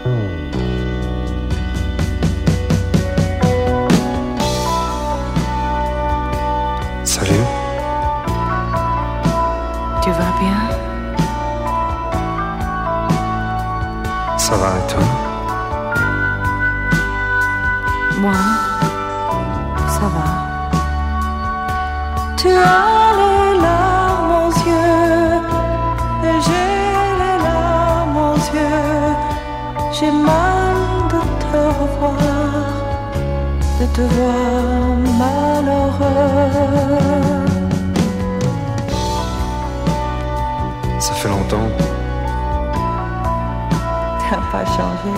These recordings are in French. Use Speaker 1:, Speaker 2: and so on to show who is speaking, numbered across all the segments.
Speaker 1: Salut.
Speaker 2: Tu vas bien?
Speaker 1: Ça va et toi?
Speaker 2: Moi, ça va. Tu as les larmes aux yeux et j'ai les larmes aux yeux. J'ai mal de te revoir, de te voir malheureux.
Speaker 1: Ça fait longtemps.
Speaker 2: T'as pas changé.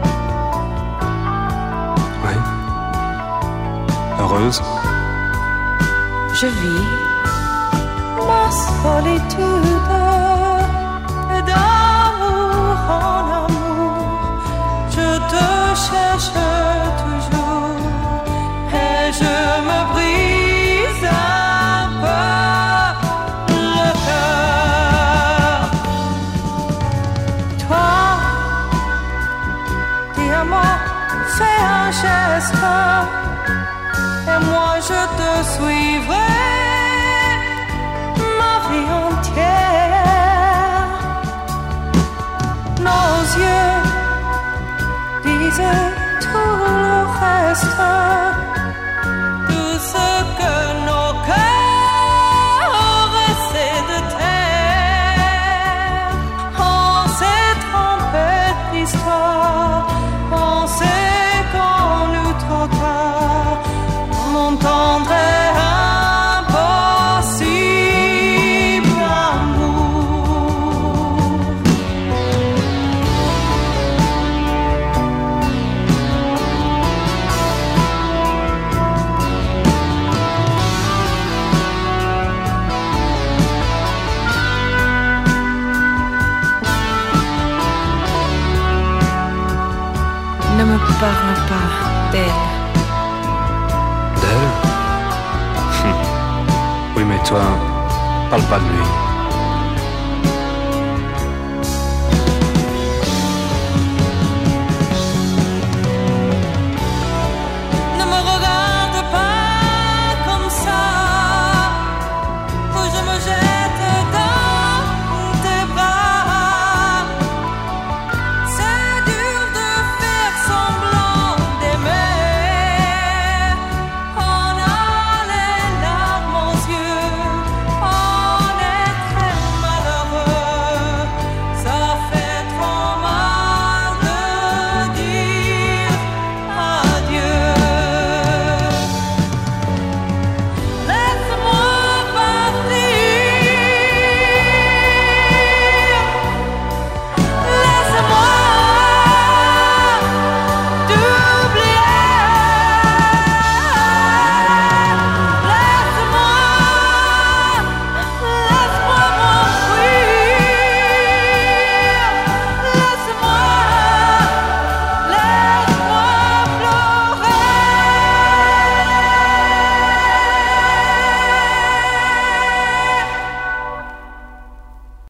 Speaker 1: Oui. Heureuse?
Speaker 2: Je vis ma solitude et d'amour en amour. Je te cherche toujours et je me brise un peu le cœur. Toi, dis-moi, fais un geste. Et moi je te suivrai ma vie entière. Nos yeux disent tout le reste, tout ce que nos cœurs essaient de taire. On s'est trompé d'histoire, on sait qu'on nous trompa. Mon tendre et impossible amour. Ne me parle pas d'elle.
Speaker 1: D'elle? Oui, mais toi, parle pas de lui.